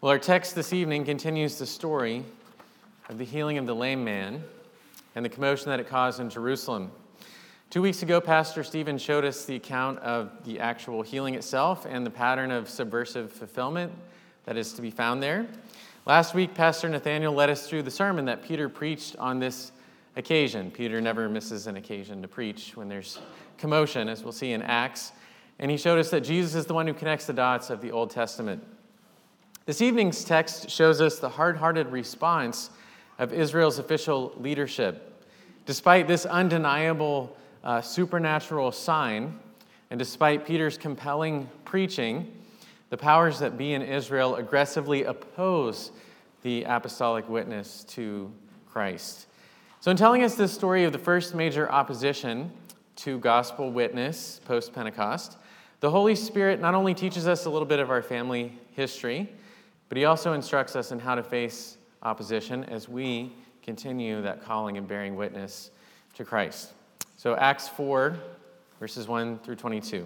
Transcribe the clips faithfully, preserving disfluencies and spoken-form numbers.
Well, our text this evening continues the story of the healing of the lame man and the commotion that it caused in Jerusalem. Two weeks ago, Pastor Stephen showed us the account of the actual healing itself and the pattern of subversive fulfillment that is to be found there. Last week, Pastor Nathaniel led us through the sermon that Peter preached on this occasion. Peter never misses an occasion to preach when there's commotion, as we'll see in Acts. And he showed us that Jesus is the one who connects the dots of the Old Testament. This evening's text shows us the hard-hearted response of Israel's official leadership. Despite this undeniable uh, supernatural sign, and despite Peter's compelling preaching, the powers that be in Israel aggressively oppose the apostolic witness to Christ. So in telling us this story of the first major opposition to gospel witness post-Pentecost, the Holy Spirit not only teaches us a little bit of our family history, but he also instructs us in how to face opposition as we continue that calling and bearing witness to Christ. So Acts four, verses one through twenty-two.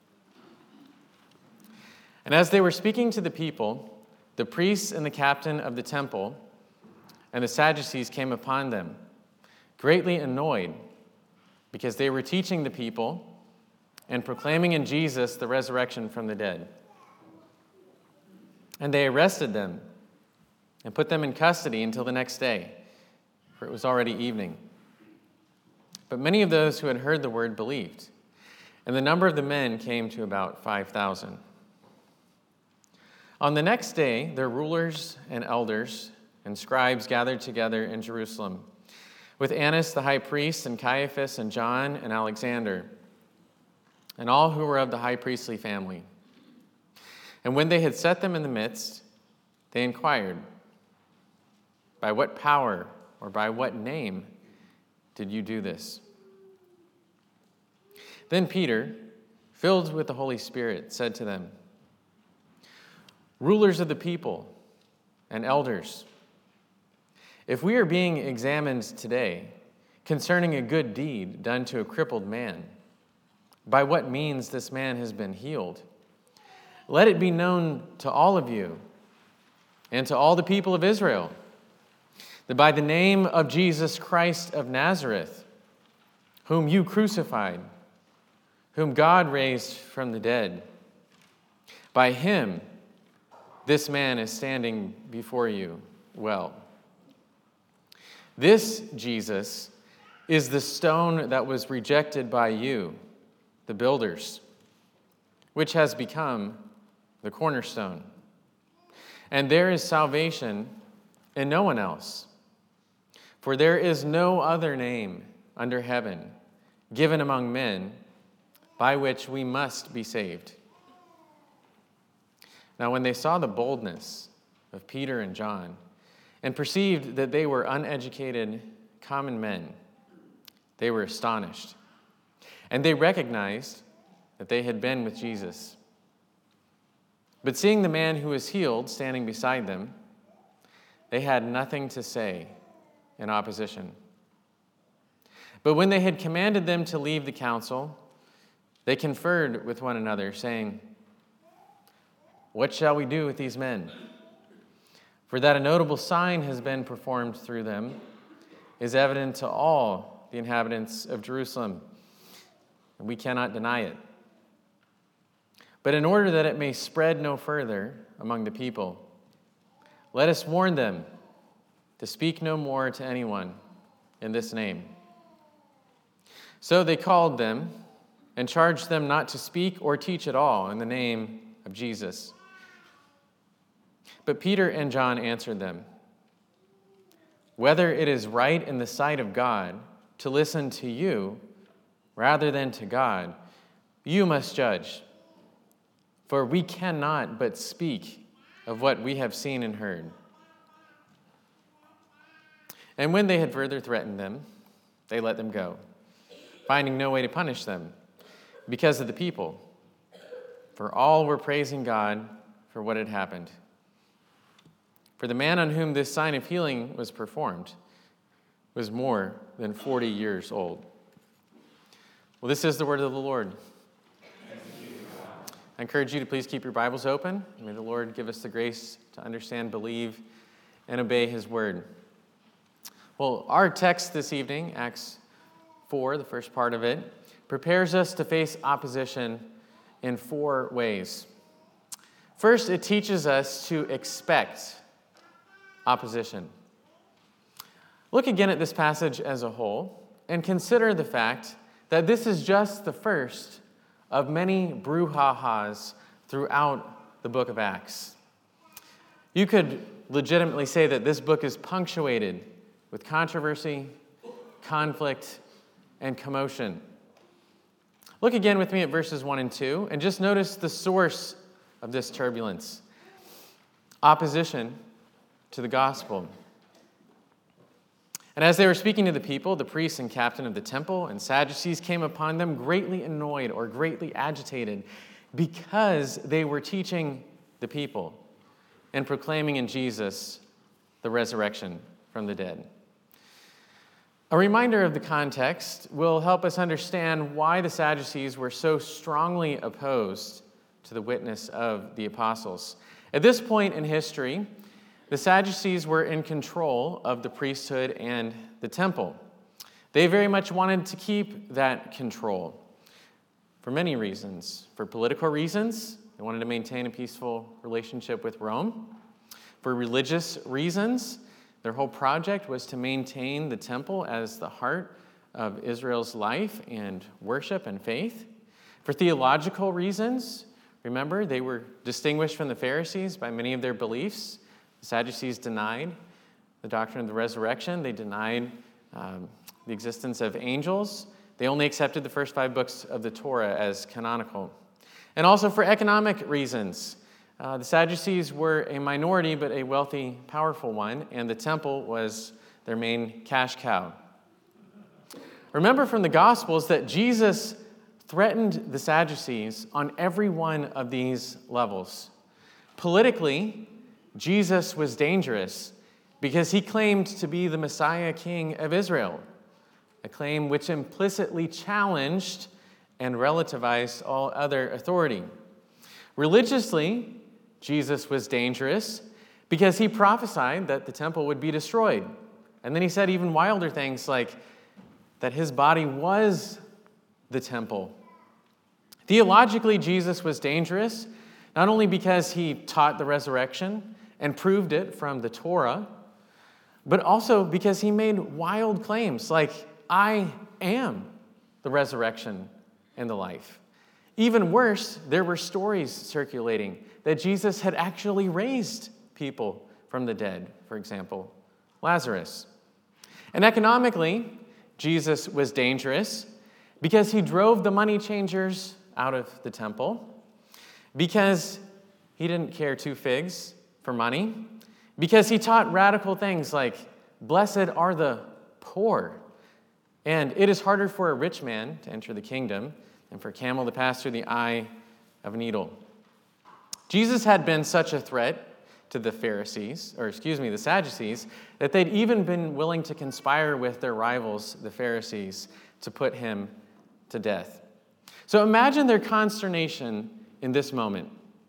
And as they were speaking to the people, the priests and the captain of the temple and the Sadducees came upon them, greatly annoyed, because they were teaching the people and proclaiming in Jesus the resurrection from the dead. And they arrested them and put them in custody until the next day, for it was already evening. But many of those who had heard the word believed, and the number of the men came to about five thousand. On the next day, their rulers and elders and scribes gathered together in Jerusalem, with Annas the high priest, and Caiaphas, and John, and Alexander, and all who were of the high priestly family. And when they had set them in the midst, they inquired, "By what power or by what name did you do this?" Then Peter, filled with the Holy Spirit, said to them, "Rulers of the people and elders, if we are being examined today concerning a good deed done to a crippled man, by what means this man has been healed, let it be known to all of you and to all the people of Israel that by the name of Jesus Christ of Nazareth, whom you crucified, whom God raised from the dead, by him this man is standing before you well. This Jesus is the stone that was rejected by you, the builders, which has become the cornerstone. And there is salvation in no one else. For there is no other name under heaven given among men by which we must be saved." Now when they saw the boldness of Peter and John and perceived that they were uneducated common men, they were astonished. And they recognized that they had been with Jesus. But seeing the man who was healed standing beside them, they had nothing to say in opposition. But when they had commanded them to leave the council, they conferred with one another, saying, "What shall we do with these men? For that a notable sign has been performed through them is evident to all the inhabitants of Jerusalem, and we cannot deny it. But in order that it may spread no further among the people, let us warn them to speak no more to anyone in this name." So they called them and charged them not to speak or teach at all in the name of Jesus. But Peter and John answered them, "Whether it is right in the sight of God to listen to you rather than to God, you must judge. For we cannot but speak of what we have seen and heard." And when they had further threatened them, they let them go, finding no way to punish them because of the people, for all were praising God for what had happened. For the man on whom this sign of healing was performed was more than forty years old. Well, this is the word of the Lord. I encourage you to please keep your Bibles open. May the Lord give us the grace to understand, believe, and obey his word. Well, our text this evening, Acts four, the first part of it, prepares us to face opposition in four ways. First, it teaches us to expect opposition. Look again at this passage as a whole and consider the fact that this is just the first of many brouhahas throughout the book of Acts. You could legitimately say that this book is punctuated with controversy, conflict, and commotion. Look again with me at verses one and two, and just notice the source of this turbulence: opposition to the gospel. And as they were speaking to the people, the priests and captain of the temple and Sadducees came upon them greatly annoyed or greatly agitated because they were teaching the people and proclaiming in Jesus the resurrection from the dead. A reminder of the context will help us understand why the Sadducees were so strongly opposed to the witness of the apostles. At this point in history, the Sadducees were in control of the priesthood and the temple. They very much wanted to keep that control for many reasons. For political reasons, they wanted to maintain a peaceful relationship with Rome. For religious reasons, their whole project was to maintain the temple as the heart of Israel's life and worship and faith. For theological reasons, remember, they were distinguished from the Pharisees by many of their beliefs. The Sadducees denied the doctrine of the resurrection. They denied um, the existence of angels. They only accepted the first five books of the Torah as canonical. And also for economic reasons. Uh, the Sadducees were a minority, but a wealthy, powerful one, and the temple was their main cash cow. Remember from the Gospels that Jesus threatened the Sadducees on every one of these levels. Politically, Jesus was dangerous because he claimed to be the Messiah King of Israel, a claim which implicitly challenged and relativized all other authority. Religiously, Jesus was dangerous because he prophesied that the temple would be destroyed. And then he said even wilder things like that his body was the temple. Theologically, Jesus was dangerous, not only because he taught the resurrection and proved it from the Torah, but also because he made wild claims like, I am the resurrection and the life. Even worse, there were stories circulating that Jesus had actually raised people from the dead, for example, Lazarus. And economically, Jesus was dangerous because he drove the money changers out of the temple, because he didn't care two figs for money, because he taught radical things like, blessed are the poor, and it is harder for a rich man to enter the kingdom than for a camel to pass through the eye of a needle. Jesus had been such a threat to the Pharisees, or excuse me, the Sadducees, that they'd even been willing to conspire with their rivals, the Pharisees, to put him to death. So imagine their consternation in this moment.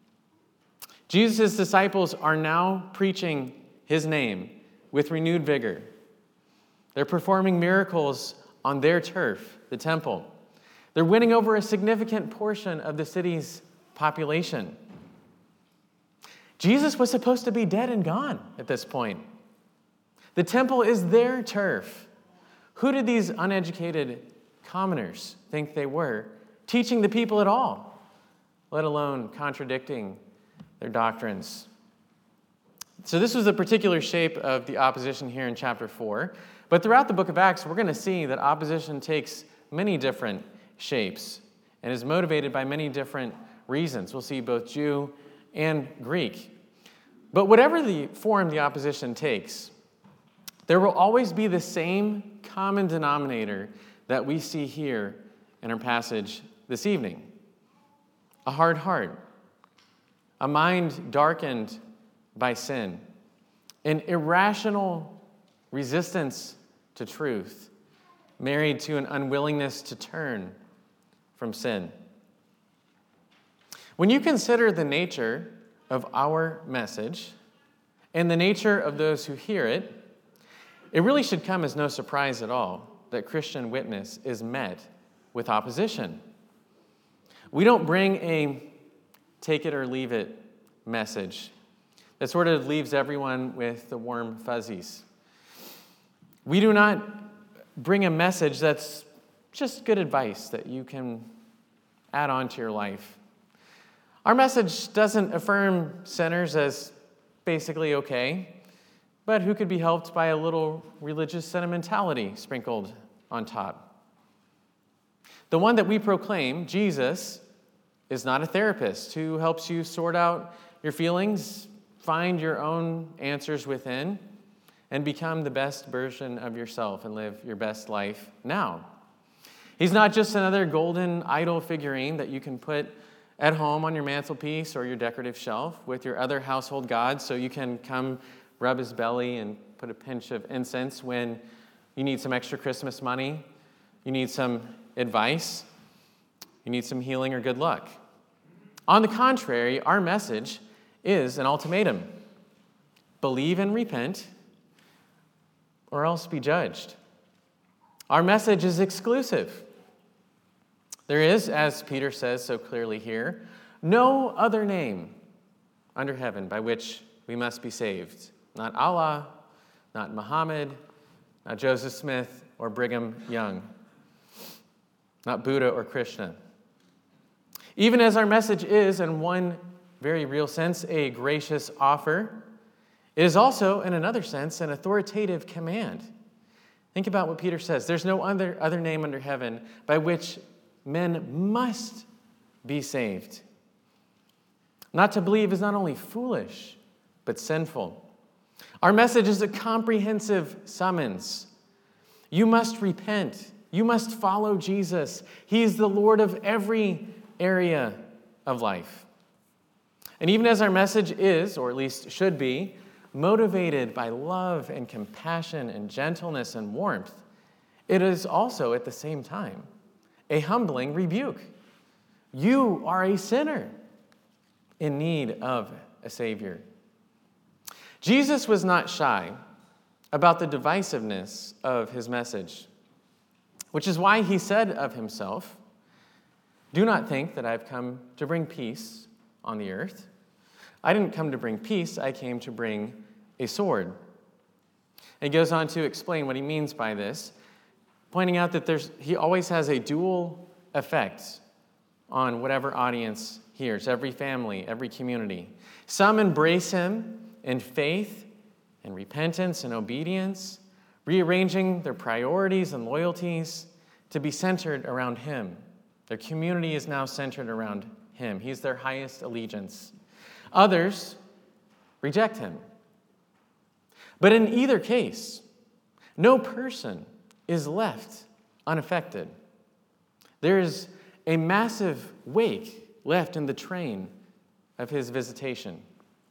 Jesus' disciples are now preaching his name with renewed vigor. They're performing miracles on their turf, the temple. They're winning over a significant portion of the city's population. Jesus was supposed to be dead and gone at this point. The temple is their turf. Who did these uneducated commoners think they were, teaching the people at all, let alone contradicting their doctrines? So this was the particular shape of the opposition here in chapter four. But throughout the book of Acts, we're going to see that opposition takes many different shapes and is motivated by many different reasons. We'll see both Jew and Greek. But whatever the form the opposition takes, there will always be the same common denominator that we see here in our passage this evening. A hard heart, a mind darkened by sin, an irrational resistance to truth, married to an unwillingness to turn from sin. When you consider the nature of our message and the nature of those who hear it, it really should come as no surprise at all that Christian witness is met with opposition. We don't bring a take it or leave it message that sort of leaves everyone with the warm fuzzies. We do not bring a message that's just good advice that you can add on to your life. Our message doesn't affirm sinners as basically okay, but who could be helped by a little religious sentimentality sprinkled on top. The one that we proclaim, Jesus, is not a therapist who helps you sort out your feelings, find your own answers within, and become the best version of yourself and live your best life now. He's not just another golden idol figurine that you can put at home on your mantelpiece or your decorative shelf with your other household gods so you can come rub his belly and put a pinch of incense when you need some extra Christmas money, you need some advice, you need some healing or good luck. On the contrary, our message is an ultimatum. Believe and repent, or else be judged. Our message is exclusive. There is, as Peter says so clearly here, no other name under heaven by which we must be saved. Not Allah, not Muhammad, not Joseph Smith or Brigham Young, not Buddha or Krishna. Even as our message is, in one very real sense, a gracious offer, it is also, in another sense, an authoritative command. Think about what Peter says. There's no other, other name under heaven by which men must be saved. Not to believe is not only foolish, but sinful. Our message is a comprehensive summons. You must repent. You must follow Jesus. He is the Lord of every area of life. And even as our message is, or at least should be, motivated by love and compassion and gentleness and warmth, it is also at the same time a humbling rebuke. You are a sinner in need of a Savior. Jesus was not shy about the divisiveness of his message, which is why he said of himself, "Do not think that I've come to bring peace on the earth. I didn't come to bring peace, I came to bring a sword." And he goes on to explain what he means by this, pointing out that there's he always has a dual effect on whatever audience hears, every family, every community. Some embrace him in faith and repentance and obedience, rearranging their priorities and loyalties to be centered around him. Their community is now centered around him. He's their highest allegiance. Others reject him. But in either case, no person is left unaffected. There is a massive wake left in the train of his visitation.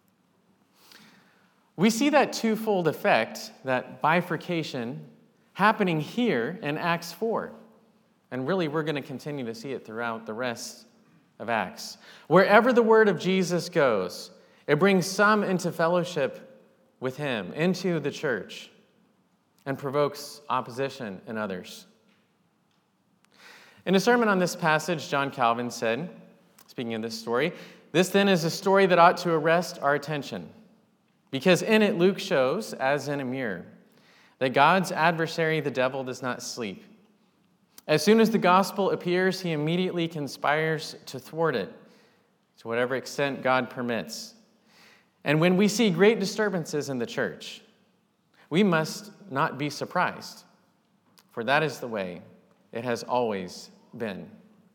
We see that twofold effect, that bifurcation, happening here in Acts four. And really, we're going to continue to see it throughout the rest of Acts. Wherever the word of Jesus goes, it brings some into fellowship with him, into the church, and provokes opposition in others. In a sermon on this passage, John Calvin said, speaking of this story, "This then is a story that ought to arrest our attention, because in it Luke shows, as in a mirror, that God's adversary, the devil, does not sleep. As soon as the gospel appears, he immediately conspires to thwart it, to whatever extent God permits. And when we see great disturbances in the church, we must not be surprised, for that is the way it has always been."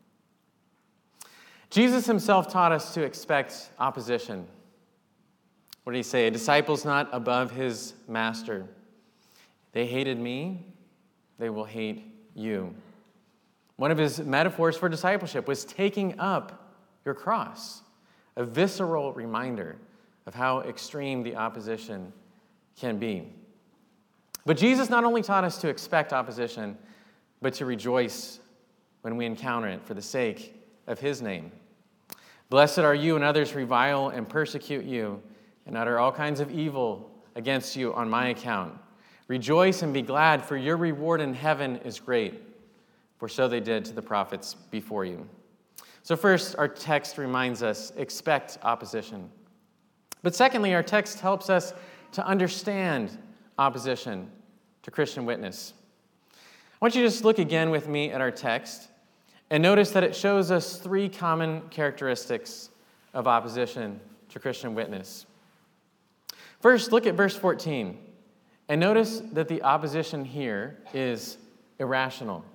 Jesus himself taught us to expect opposition. What did he say? "A disciple's not above his master. They hated me, they will hate you." One of his metaphors for discipleship was taking up your cross, a visceral reminder of how extreme the opposition can be. But Jesus not only taught us to expect opposition, but to rejoice when we encounter it for the sake of his name. Blessed are you when others revile and persecute you and utter all kinds of evil against you on my account. Rejoice and be glad, for your reward in heaven is great, for so they did to the prophets before you. So first, our text reminds us, expect opposition. But secondly, our text helps us to understand opposition to Christian witness. I want you to just look again with me at our text and notice that it shows us three common characteristics of opposition to Christian witness. First, look at verse fourteen, and notice that the opposition here is irrational.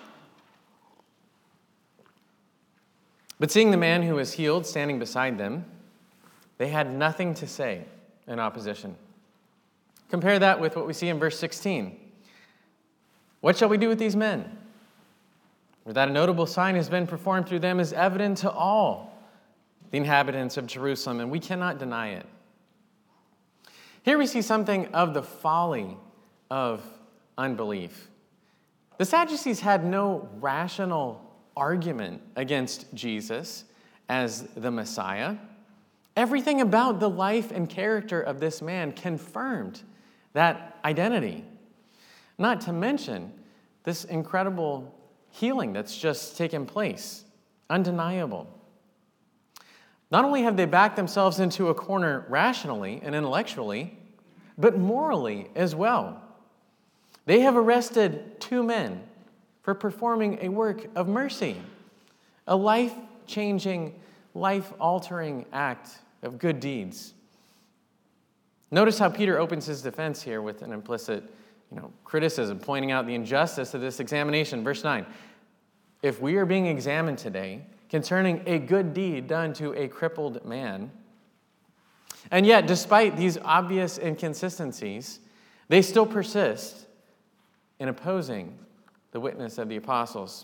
But seeing the man who was healed standing beside them, they had nothing to say in opposition. Compare that with what we see in verse sixteen. What shall we do with these men? For that a notable sign has been performed through them is evident to all the inhabitants of Jerusalem, and we cannot deny it. Here we see something of the folly of unbelief. The Sadducees had no rational argument against Jesus as the Messiah. Everything about the life and character of this man confirmed that identity. Not to mention this incredible healing that's just taken place, undeniable. Not only have they backed themselves into a corner rationally and intellectually, but morally as well. They have arrested two men for performing a work of mercy, a life-changing, life-altering act of good deeds. Notice how Peter opens his defense here with an implicit, you know, criticism, pointing out the injustice of this examination. Verse nine, if we are being examined today concerning a good deed done to a crippled man, and yet, despite these obvious inconsistencies, they still persist in opposing the witness of the apostles.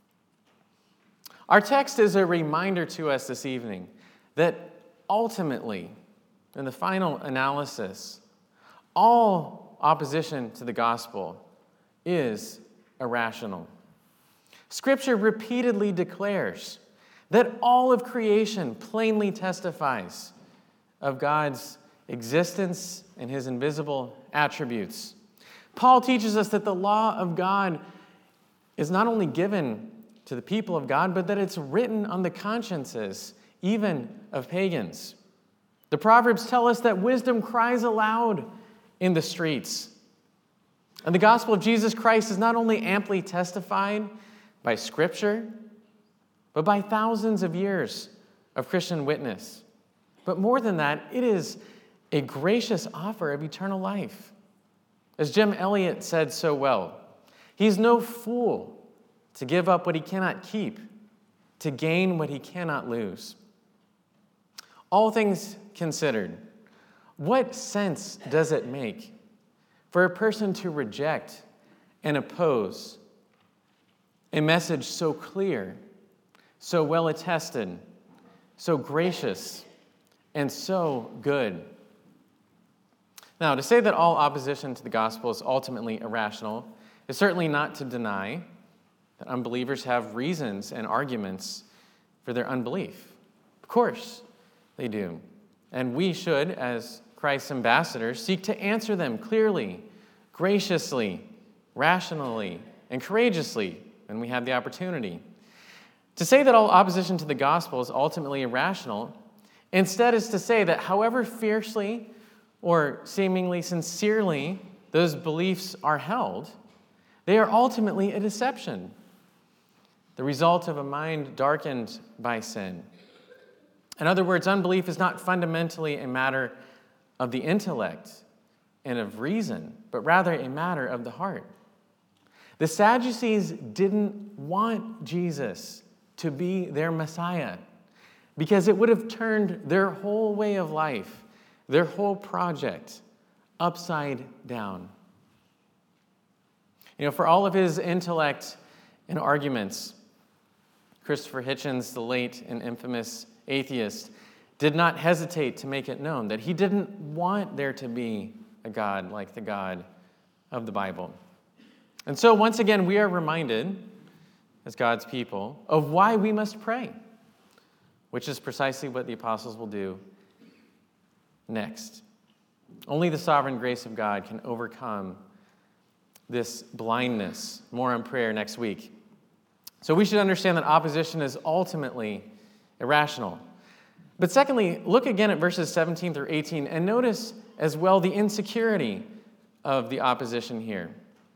Our text is a reminder to us this evening that ultimately, in the final analysis, all opposition to the gospel is irrational. Scripture repeatedly declares that all of creation plainly testifies of God's existence and his invisible attributes. Paul teaches us that the law of God is not only given to the people of God, but that it's written on the consciences, even of pagans. The Proverbs tell us that wisdom cries aloud in the streets. And the gospel of Jesus Christ is not only amply testified by Scripture, but by thousands of years of Christian witness. But more than that, it is a gracious offer of eternal life. As Jim Elliot said so well, he's no fool to give up what he cannot keep, to gain what he cannot lose. All things considered, what sense does it make for a person to reject and oppose a message so clear, so well attested, so gracious, and so good? Now, to say that all opposition to the gospel is ultimately irrational is certainly not to deny that unbelievers have reasons and arguments for their unbelief. Of course, they do. And we should, as Christ's ambassadors, seek to answer them clearly, graciously, rationally, and courageously when we have the opportunity. To say that all opposition to the gospel is ultimately irrational, instead is to say that however fiercely or seemingly sincerely those beliefs are held, they are ultimately a deception, the result of a mind darkened by sin. In other words, unbelief is not fundamentally a matter of the intellect and of reason, but rather a matter of the heart. The Sadducees didn't want Jesus to be their Messiah because it would have turned their whole way of life, their whole project, upside down. You know, for all of his intellect and arguments, Christopher Hitchens, the late and infamous atheist, did not hesitate to make it known that he didn't want there to be a God like the God of the Bible. And so once again, we are reminded, as God's people, of why we must pray. which is precisely what the apostles will do next. Only the sovereign grace of God can overcome this blindness. More on prayer next week. So we should understand that opposition is ultimately irrational. But secondly, look again at verses seventeen through eighteen and notice as well the insecurity of the opposition here.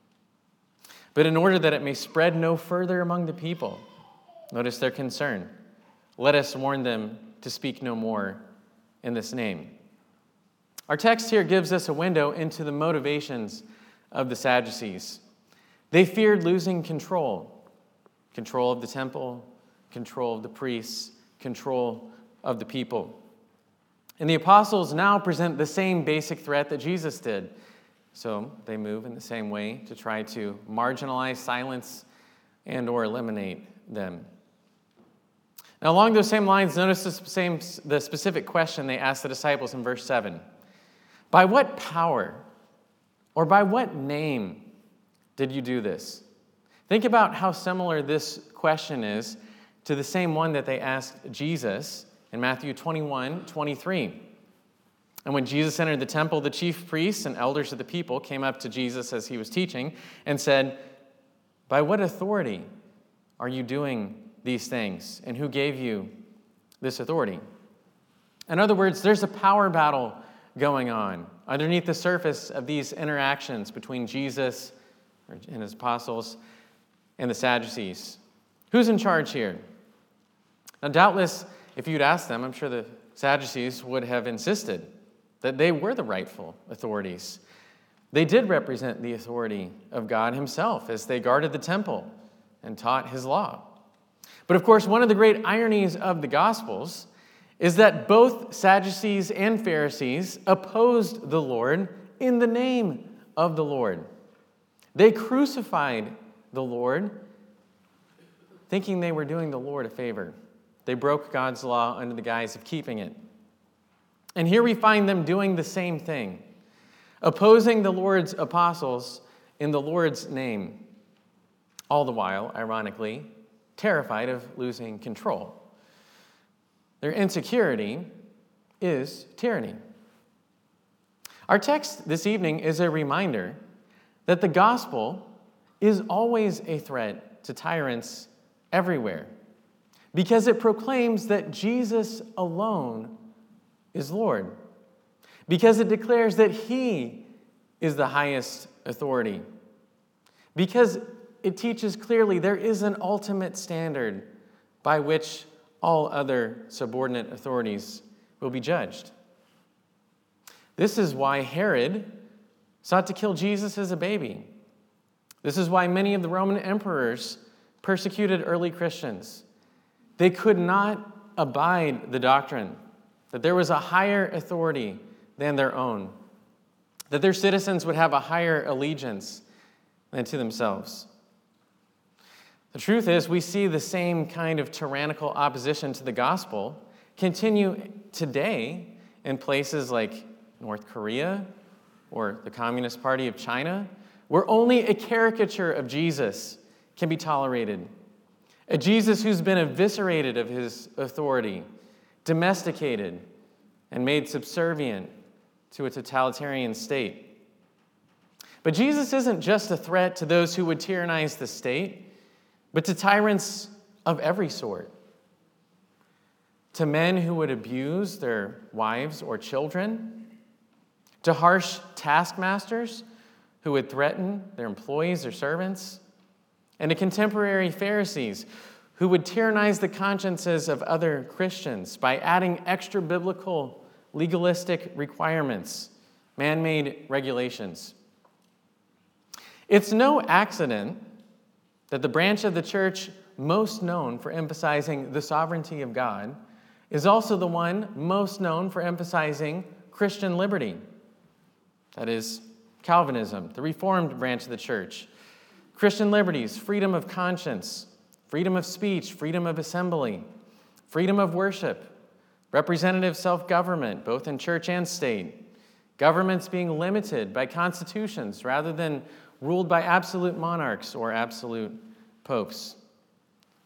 But in order that it may spread no further among the people, notice their concern. Let us warn them to speak no more in this name. Our text here gives us a window into the motivations of the Sadducees. They feared losing control. Control of the temple, control of the priests, control of the people. And the apostles now present the same basic threat that Jesus did. So they move in the same way to try to marginalize, silence, and or eliminate them. Now, along those same lines, notice the, same, the specific question they asked the disciples in verse seven. By what power or by what name did you do this? Think about how similar this question is to the same one that they asked Jesus in Matthew twenty-one, twenty-three. And when Jesus entered the temple, the chief priests and elders of the people came up to Jesus as he was teaching and said, by what authority are you doing these things? And who gave you this authority? In other words, there's a power battle going on underneath the surface of these interactions between Jesus and his apostles and the Sadducees. Who's in charge here? Now, doubtless, if you'd asked them, I'm sure the Sadducees would have insisted that they were the rightful authorities. They did represent the authority of God himself as they guarded the temple and taught his law. But of course, one of the great ironies of the Gospels is that both Sadducees and Pharisees opposed the Lord in the name of the Lord. They crucified the Lord, thinking they were doing the Lord a favor. They broke God's law under the guise of keeping it. And here we find them doing the same thing, opposing the Lord's apostles in the Lord's name, all the while, ironically, terrified of losing control. Their insecurity is tyranny. Our text this evening is a reminder that the gospel is always a threat to tyrants everywhere because it proclaims that Jesus alone is Lord, because it declares that he is the highest authority, because it teaches clearly there is an ultimate standard by which all other subordinate authorities will be judged. This is why Herod sought to kill Jesus as a baby. This is why many of the Roman emperors persecuted early Christians. They could not abide the doctrine that there was a higher authority than their own, that their citizens would have a higher allegiance than to themselves. The truth is, we see the same kind of tyrannical opposition to the gospel continue today in places like North Korea or the Communist Party of China, where only a caricature of Jesus can be tolerated. A Jesus who's been eviscerated of his authority, domesticated, and made subservient to a totalitarian state. But Jesus isn't just a threat to those who would tyrannize the state, but to tyrants of every sort. To men who would abuse their wives or children, to harsh taskmasters who would threaten their employees or servants, and to contemporary Pharisees who would tyrannize the consciences of other Christians by adding extra biblical legalistic requirements, man-made regulations. It's no accident that the branch of the church most known for emphasizing the sovereignty of God is also the one most known for emphasizing Christian liberty. That is, Calvinism, the Reformed branch of the church. Christian liberties, freedom of conscience, freedom of speech, freedom of assembly, freedom of worship, representative self-government, both in church and state, governments being limited by constitutions rather than ruled by absolute monarchs or absolute popes.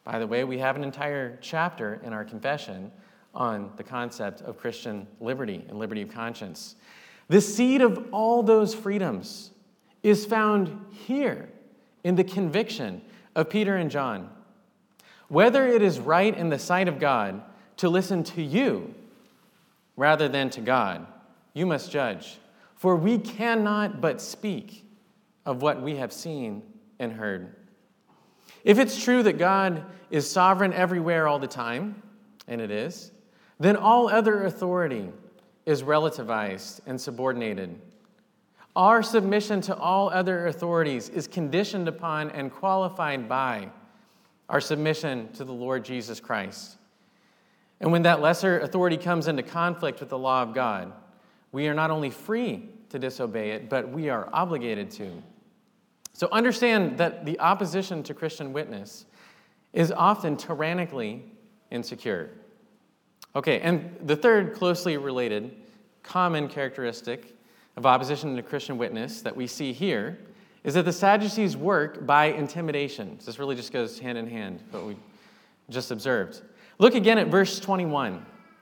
By the way, we have an entire chapter in our confession on the concept of Christian liberty and liberty of conscience. The seed of all those freedoms is found here in the conviction of Peter and John. Whether it is right in the sight of God to listen to you rather than to God, you must judge. For we cannot but speak of what we have seen and heard. If it's true that God is sovereign everywhere all the time, and it is, then all other authority is relativized and subordinated. Our submission to all other authorities is conditioned upon and qualified by our submission to the Lord Jesus Christ. And when that lesser authority comes into conflict with the law of God, we are not only free to disobey it, but we are obligated to. So understand that the opposition to Christian witness is often tyrannically insecure. Okay, and the third closely related common characteristic of opposition to Christian witness that we see here is that the Sadducees work by intimidation. So this really just goes hand in hand, what we just observed. Look again at verse twenty-one.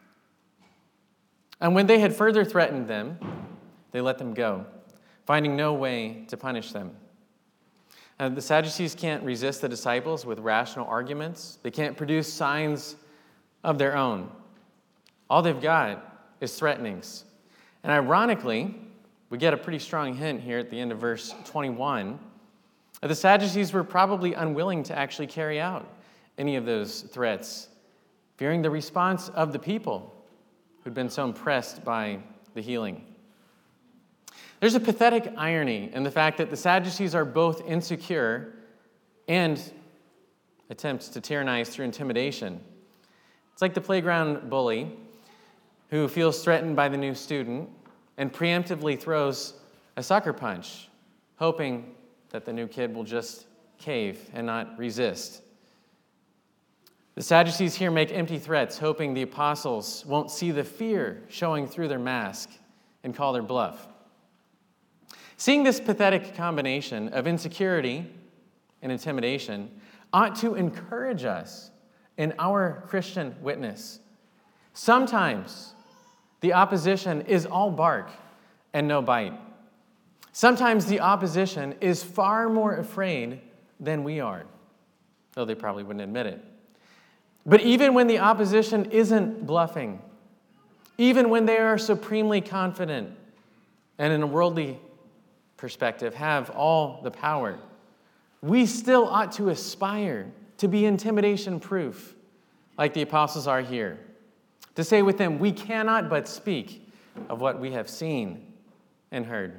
And when they had further threatened them, they let them go, finding no way to punish them. And the Sadducees can't resist the disciples with rational arguments. They can't produce signs of their own. All they've got is threatenings. And ironically, we get a pretty strong hint here at the end of verse twenty-one that the Sadducees were probably unwilling to actually carry out any of those threats, fearing the response of the people who'd been so impressed by the healing. There's a pathetic irony in the fact that the Sadducees are both insecure and attempt to tyrannize through intimidation. It's like the playground bully who feels threatened by the new student and preemptively throws a sucker punch, hoping that the new kid will just cave and not resist. The Sadducees here make empty threats, hoping the apostles won't see the fear showing through their mask and call their bluff. Seeing this pathetic combination of insecurity and intimidation ought to encourage us in our Christian witness. Sometimes the opposition is all bark and no bite. Sometimes the opposition is far more afraid than we are, though they probably wouldn't admit it. But even when the opposition isn't bluffing, even when they are supremely confident and in a worldly perspective have all the power, we still ought to aspire to be intimidation-proof, like the apostles are here. To say with them, we cannot but speak of what we have seen and heard.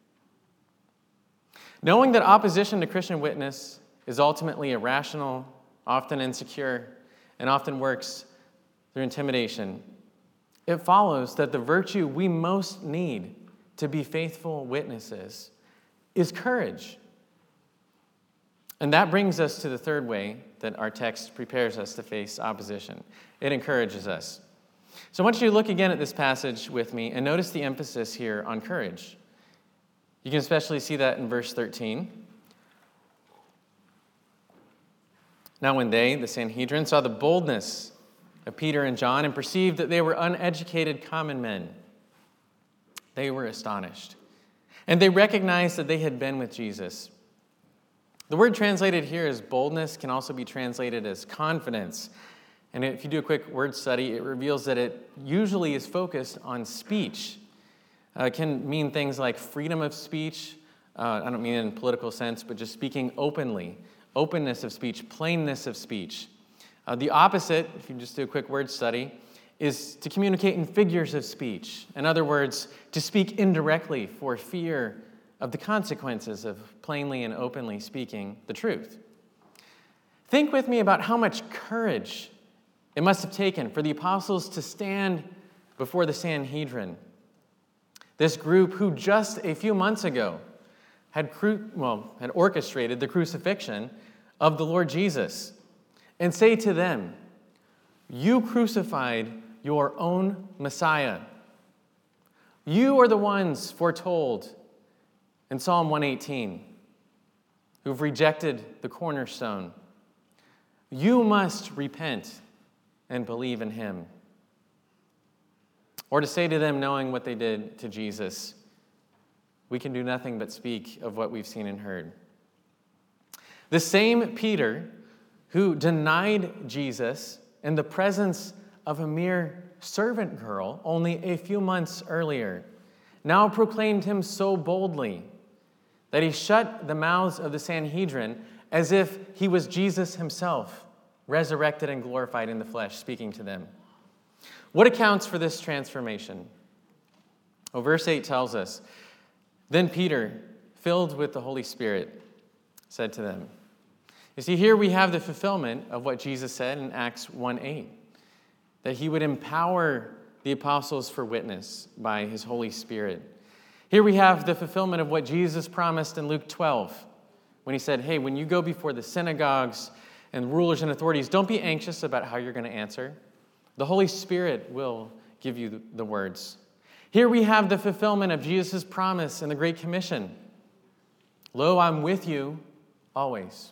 Knowing that opposition to Christian witness is ultimately irrational, often insecure, and often works through intimidation, it follows that the virtue we most need to be faithful witnesses is courage. And that brings us to the third way that our text prepares us to face opposition. It encourages us. So I want you to look again at this passage with me and notice the emphasis here on courage. You can especially see that in verse thirteen. Now when they, the Sanhedrin, saw the boldness of Peter and John and perceived that they were uneducated common men, they were astonished. And they recognized that they had been with Jesus. The word translated here as boldness can also be translated as confidence. And if you do a quick word study, it reveals that it usually is focused on speech. Uh, it can mean things like freedom of speech. Uh, I don't mean in a political sense, but just speaking openly. Openness of speech, plainness of speech. Uh, the opposite, if you just do a quick word study, is to communicate in figures of speech. In other words, to speak indirectly for fear of the consequences of plainly and openly speaking the truth. Think with me about how much courage it must have taken for the apostles to stand before the Sanhedrin, this group who just a few months ago had, cru- well, had orchestrated the crucifixion of the Lord Jesus, and say to them, "You crucified your own Messiah. You are the ones foretold in Psalm one eighteen, who've rejected the cornerstone. You must repent and believe in him. Or to say to them, knowing what they did to Jesus, we can do nothing but speak of what we've seen and heard. The same Peter who denied Jesus in the presence of a mere servant girl only a few months earlier now proclaimed him so boldly that he shut the mouths of the Sanhedrin as if he was Jesus himself, resurrected and glorified in the flesh, speaking to them. What accounts for this transformation? Well, verse eight tells us, "Then Peter, filled with the Holy Spirit, said to them." You see, here we have the fulfillment of what Jesus said in Acts one eight, that he would empower the apostles for witness by his Holy Spirit. Here we have the fulfillment of what Jesus promised in Luke twelve, when he said, hey, when you go before the synagogues and rulers and authorities, don't be anxious about how you're going to answer. The Holy Spirit will give you the words. Here we have the fulfillment of Jesus' promise in the Great Commission. Lo, I'm with you always.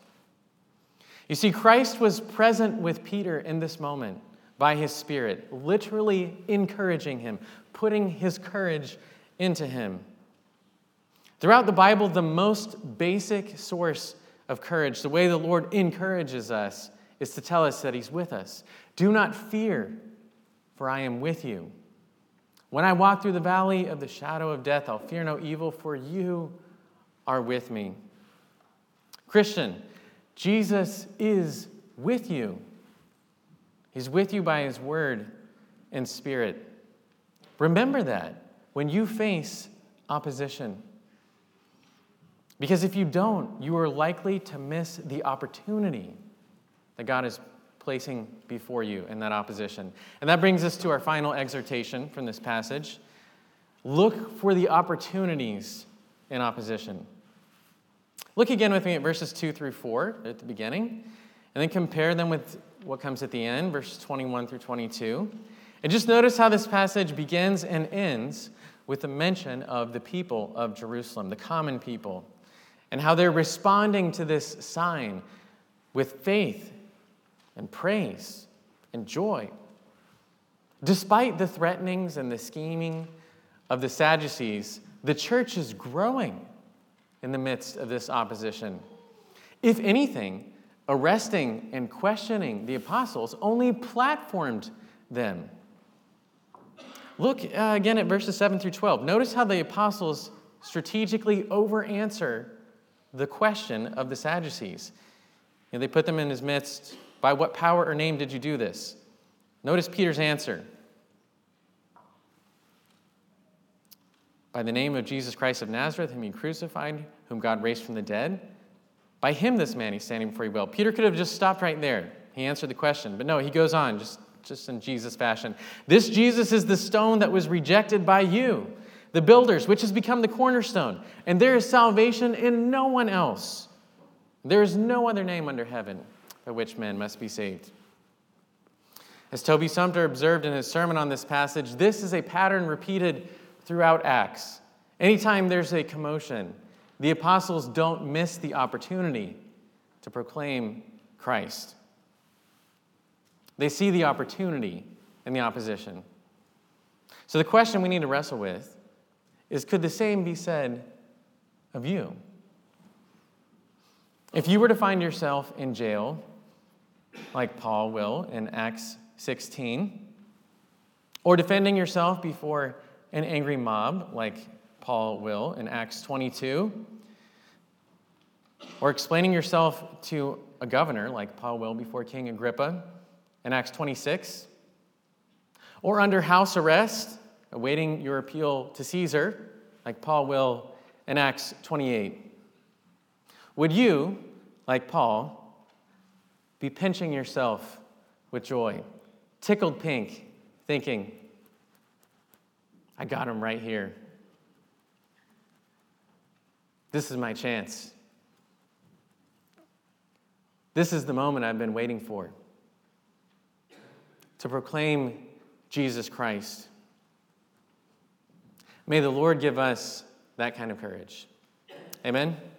You see, Christ was present with Peter in this moment by his Spirit, literally encouraging him, putting his courage into him. Throughout the Bible, the most basic source of courage, the way the Lord encourages us, is to tell us that he's with us. Do not fear, for I am with you. When I walk through the valley of the shadow of death, I'll fear no evil, for you are with me. Christian, Jesus is with you. He's with you by his word and Spirit. Remember that when you face opposition. Because if you don't, you are likely to miss the opportunity that God is placing before you in that opposition. And that brings us to our final exhortation from this passage. Look for the opportunities in opposition. Look again with me at verses two through four at the beginning, and then compare them with what comes at the end, verses twenty-one through twenty-two. And just notice how this passage begins and ends with the mention of the people of Jerusalem, the common people, and how they're responding to this sign with faith and praise and joy. Despite the threatenings and the scheming of the Sadducees, the church is growing in the midst of this opposition. If anything, arresting and questioning the apostles only platformed them. Look uh, again at verses seven through twelve. Notice how the apostles strategically over-answer the question of the Sadducees. You know, they put them in his midst. By what power or name did you do this? Notice Peter's answer. By the name of Jesus Christ of Nazareth, whom you crucified, whom God raised from the dead. By him this man he's standing before you well. Peter could have just stopped right there. He answered the question. But no, he goes on, just, just in Jesus fashion. This Jesus is the stone that was rejected by you, the builders, which has become the cornerstone. And there is salvation in no one else. There is no other name under heaven by which men must be saved. As Toby Sumter observed in his sermon on this passage, this is a pattern repeated throughout Acts. Anytime there's a commotion, the apostles don't miss the opportunity to proclaim Christ. They see the opportunity in the opposition. So the question we need to wrestle with is, could the same be said of you? If you were to find yourself in jail, like Paul will in Acts sixteen, or defending yourself before an angry mob, like Paul will in Acts twenty-two, or explaining yourself to a governor, like Paul will before King Agrippa in Acts twenty-six, or under house arrest, awaiting your appeal to Caesar, like Paul will in Acts twenty-eight, would you, like Paul, be pinching yourself with joy, tickled pink, thinking, I got him right here. This is my chance. This is the moment I've been waiting for, to proclaim Jesus Christ. May the Lord give us that kind of courage. Amen.